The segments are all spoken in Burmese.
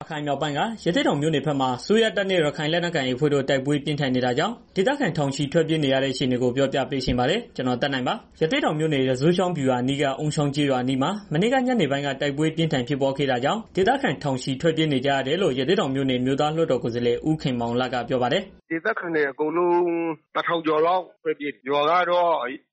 ခိုင်မြောက်ပိုင်းကရသေ့တောင်မြို့နယ်ဘက်မှာဆိုးရတပ်နဲ့ရခိုင်လက်နက်ကိုင်အဖွဲ့တို့တိုက်ပွဲပြင်းထန်နေတာကြောင့်ဒေသခံထောင်ချီထွက်ပြေးနေရတဲ့အခြေအနေကိုပြောပြပေးရှင်ပါတယ်ကျွန်တော်တက်နိုင်ပါရသေ့တောင်မြို့နယ်ရဇိုးချောင်းပြူဟာနီးကအုံချောင်းကျေးရွာနီးမှာမနေ့ကညနေပိုင်းကတိုက်ပွဲပြင်းထန်ဖြစ်ပွားခဲ့တာကြောင့်ဒေသခံထောင်ချီထွက်ပြေးနေကြရတယ်လို့ရသေ့တောင်မြို့နယ်မြို့သားလွှတ်တော်ကိုယ်စားလှယ်ဦးခင်မောင်လတ်ကပြောပါတယ်ဒေသခံတွေအကုန်လုံးတစ်ထောင်ကျော်လောက်ပဲပြေးရွာကတော့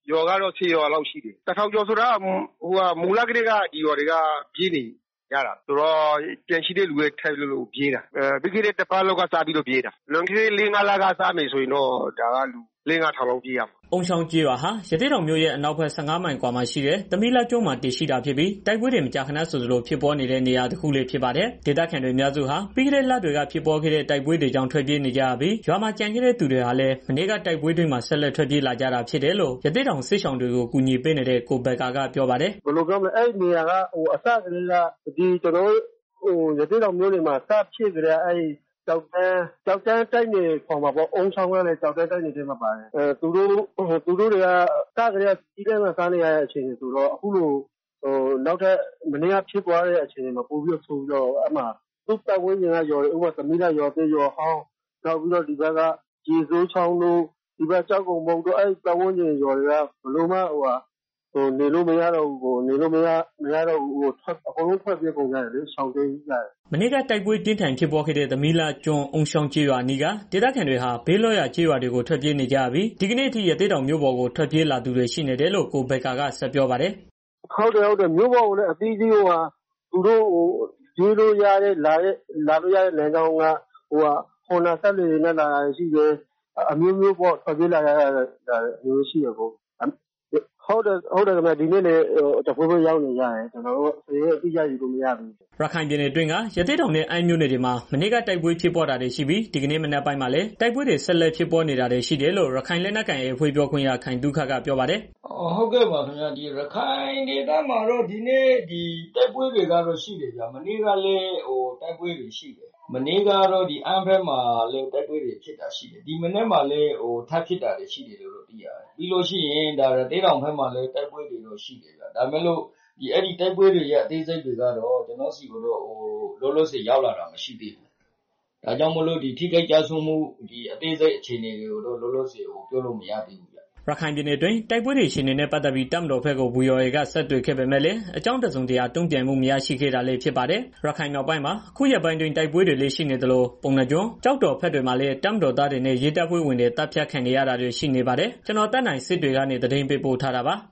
10ရွာလောက်ရှိတယ်တစ်ထောင်ကျော်ဆိုတာမူလကလေးကဒီရွာတွေကပြေးနေရတာဆိုတော့ပြန်ရှိတဲ့လူတွေထိုက်လို့ပြေးတာပြီးခဲ့တဲ့တစ်ပတ်လောက်ကစားပြီးတော့ပြေးတာလွန်ခဲ့တဲ့4-5လကစားမယ်ဆိုရင်တော့ဒါကလူ5-6ထောင်လောက်ပြေးရမှာအုံချောင်းကျေးရွာဟာရသေ့တောင်မြို့ရဲ့အနောက်ဘက်15မိုင်ကွာမှာရှိတဲ့သမီးလက်ကျွန်းမှာတည်ရှိတာဖြစ်ပြီးတိုက်ပွဲတွေမကြာခဏဆိုသလိုဖြစ်ပွားနေတဲ့နေရာတစ်ခုလေးဖြစ်ပါတယ်ဒေသခံတွေအများစုဟာပြီးခဲ့တဲ့လတွေကဖြစ်ပွားခဲ့တဲ့တိုက်ပွဲတွေကြောင့်ထွက်ပြေးနေကြရပြီးရွာမှာကြံခဲ့တဲ့သူတွေဟာလည်းမနေ့ကတိုက်ပွဲတွေမှာဆက်လက်ထွက်ပြေးလာကြတာဖြစ်တယ်လို့ရသေ့တောင်စစ်ဆောင်တွေကိုကူညီပေးနေတဲ့ကိုဘက်ကာကပြောပါတယ်ဘယ်လိုပြောမလဲအဲ့နေရာကအစကလေးကဒီကျွန်တော်ရသေ့တောင်မြို့နယ်မှာစဖြစ်ကြတဲ့အဲ့ကြောက်တန်းတိုက်နေခေါ်မှာပေါ့အုံဆောင်ကလည်းကြောက်တန်းတိုက်နေတဲ့မှာပါတယ်သူတို့တွေကစကြရကြီးတဲ့မှာစားနေရတဲ့အခြေအနေဆိုတော့အခုလိုနောက်ထပ်မနေ့ကဖြစ်သွားတဲ့အခြေအနေမှာပို့ပြီးဆိုပြီးတော့အမှသူ့ပတ်ဝန်းကျင်ကရော်ဥပသမီးလာရော်တဲ့ရော်ဟောင်းနောက်ပြီးတော့ဒီဘက်ကရေစိုးချောင်းတို့ဒီဘက်ကြောက်ကုံမုံတို့အဲ့ပတ်ဝန်းကျင်ရော်တွေကဘလို့မှနေလို့မရတော့ဘူးအကုန်လုံးထွက်ပြေးကုန်ကြတယ်လေရှောင်းတင်းကြတယ်မနေ့ကတိုက်ပွဲပြင်းထန်ဖြစ်ပွားခဲ့တဲ့သမီးလာကျွန်းအုံရှောင်းကျေးရွာနီးကဒေသခံတွေဟာဘေးလော့ရကျေးရွာတွေကိုထွက်ပြေးနေကြပြီးဒီကနေ့အထိရသေးတောင်မြို့ပေါ်ကိုထွက်ပြေးလာသူတွေရှိနေတယ်လို့ကိုဘက်ကာကဆက်ပြောပါတယ်ဟုတ်တယ်မြို့ပေါ်ကိုလည်းအသီးသီးသူတို့ပြေးလို့ရတဲ့လာလို့ရတဲ့လမ်းကြောင်းကခေါ်နာဆက်တွေနဲ့လာတာရှိတယ်အမျိုးမျိုးပေါ့ထွက်ပြေးလာရတာမျိုးရှိရပေါ့ဟုတ်တယ်ခင်ဗျဒီနေ့လေတဖိုးဖိုးရောက်နေကြတယ်ကျွန်တော်တို့အတိအကျယူလို့မရဘူးရခိုင်ပြည်နယ်အတွင်းကရသေ့တောင်နဲ့အမ်းမြို့နယ်တွေမှာမနေ့ကတိုက်ပွဲဖြစ်ပွားတာတွေရှိပြီးဒီကနေ့မနက်ပိုင်းမှာလည်းတိုက်ပွဲတွေဆက်လက်ဖြစ်ပွားနေတာတွေရှိတယ်လို့ရခိုင်လက်နက်ကိုင်အဖွဲ့ပြောခွင့်ရခိုင်ဒုက္ခကပြောပါတယ်ဟုတ်ကဲ့ပါခင်ဗျဒီရခိုင်ဒေသမှာတော့ဒီနေ့ဒီတိုက်ပွဲတွေကတော့ရှိတယ်ဗျမနေ့ကလည်းတိုက်ပွဲတွေရှိတယ်မနေ့ကတော့ဒီအမ်းဘက်မှာလည်းတိုက်ပွဲတွေဖြစ်တာရှိတယ်ဒီမနေ့မှာလည်းထပ်ဖြစ်တာတွေရှိတယ်လို့သိရတယ်ပြီးလို့ရှိရင်ဒါရသေ့တောင်ဘက်မှာလည်းတိုက်ပွဲတွေတော့ရှိတယ်ဗျဒါမဲ့လို့အဲ့ဒီတိုက်ပွဲတွေရဲ့အသေးစိတ်တွေကတော့ကျွန်တော်စီကတော့လောလောဆယ်ရောက်လာတာမရှိသေးဘူးဒါကြောင့်မလို့ဒီထိခိုက်ကြဆုံးမှုဒီအသေးစိတ်အခြေအနေတွေကိုတော့လောလောဆယ်ပြောလို့မရသေးဘူးဗျရခိုင်ပြည်နယ်တွင်တိုက်ပွဲတွေရှင်နေပတ်သက်ပြီးတပ်မတော်ဘက်ကိုဘူရော်ရီကဆက်တွေ့ခဲ့ပေမဲ့လည်းအကြောင်းတစုံတရာတုံ့ပြန်မှုမရရှိခဲ့တာလည်းဖြစ်ပါတယ်ရခိုင်မြောက်ပိုင်းမှာအခုရက်ပိုင်းတွင်တိုက်ပွဲတွေလည်းရှိနေသလိုပုံနှကျွန်းကြောက်တော်ဘက်တွေမှာလည်းတပ်မတော်သားတွေနဲ့ရဲတပ်ဖွဲ့ဝင်တွေတပ်ဖြတ်ခံနေရတာတွေရှိနေပါတယ်ကျွန်တော်တက်နိုင်စစ်တွေကနေသတင်းပေးပို့ထားတာပါ